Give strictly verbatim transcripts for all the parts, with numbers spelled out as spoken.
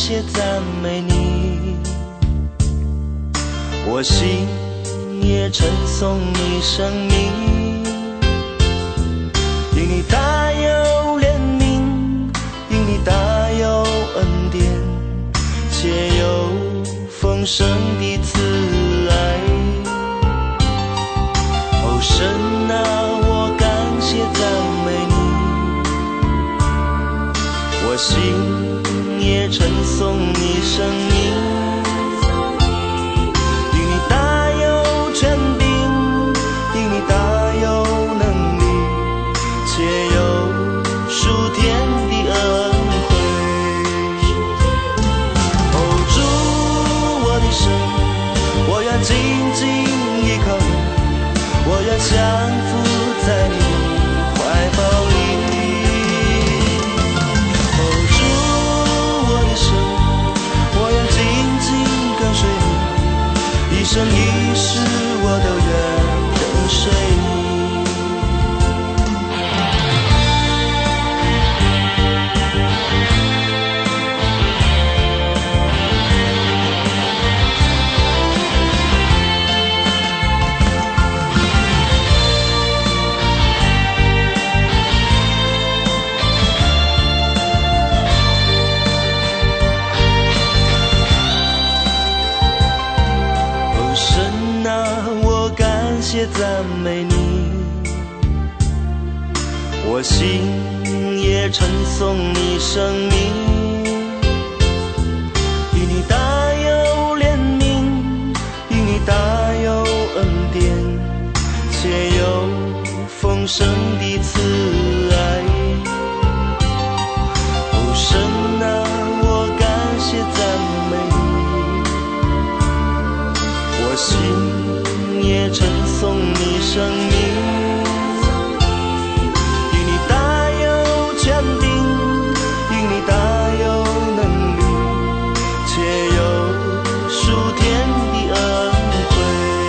谢赞美你，我心也称颂你生命，因你大有怜悯，因你大有恩典，且有丰盛的慈爱。哦，神啊，我感谢赞美你，我心也称颂你生命，因你大有权柄，因你大有能力，且有属天的恩惠。哦，主我的神，我愿紧紧依靠你，我愿降服在你怀抱里。哦，主我的神，我愿紧紧跟随你，一生一世我都愿跟随你。谢赞美你，我心也称颂你生命，因你大有怜悯，因你大有恩典，且有丰盛的慈爱。哦，神啊，我感谢赞美你，我心也称颂你生命，因你大有权柄，因你大有能力，且有属天的恩惠。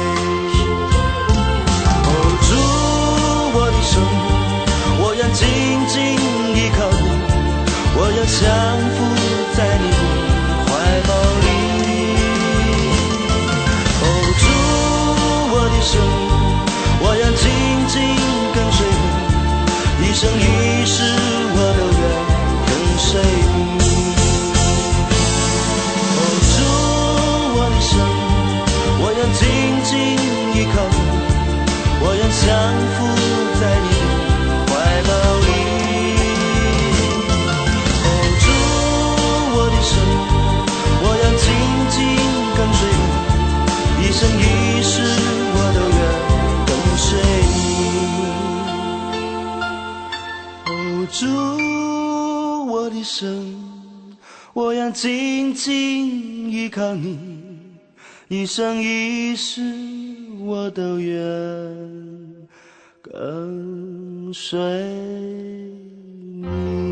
哦，主我的神，我愿紧紧依靠你，我愿降服在你怀抱里。我愿紧紧跟随你，一生一世我都愿跟随你。哦，主我的神，我愿紧紧依靠你，我愿降服在你怀抱里。哦，主我的神，我愿紧紧跟随你，一生一世我都愿随你。哦，主我的神，我愿紧紧依靠你，一生一世我都愿跟随你。